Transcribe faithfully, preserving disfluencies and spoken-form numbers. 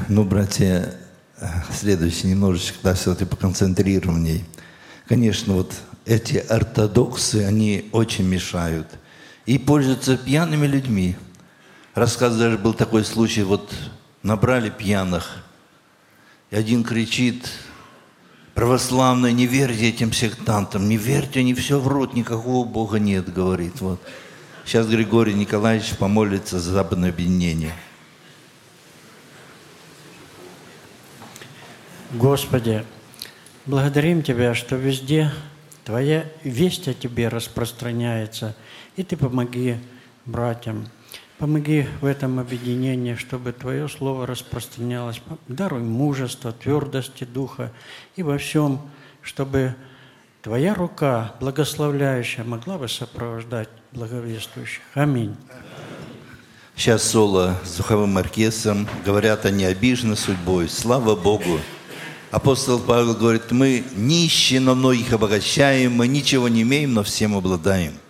Ну, братья, следующий немножечко, да, все-таки поконцентрированней. Конечно, вот эти ортодоксы, они очень мешают. И пользуются пьяными людьми. Рассказ даже был такой случай, вот набрали пьяных, и один кричит: православные, не верьте этим сектантам, не верьте, они все врут, никакого Бога нет, говорит. Вот. Сейчас Григорий Николаевич помолится за западное объединение. Господи, благодарим Тебя, что везде Твоя весть о Тебе распространяется, и Ты помоги братьям, помоги в этом объединении, чтобы Твое Слово распространялось. Даруй мужество, твердости духа и во всем, чтобы Твоя рука благословляющая могла бы сопровождать благовествующих. Аминь. Сейчас соло с духовым оркестром. Говорят они обижены судьбой. Слава Богу. Апостол Павел говорит: мы нищие, но многих обогащаем, мы ничего не имеем, но всем обладаем.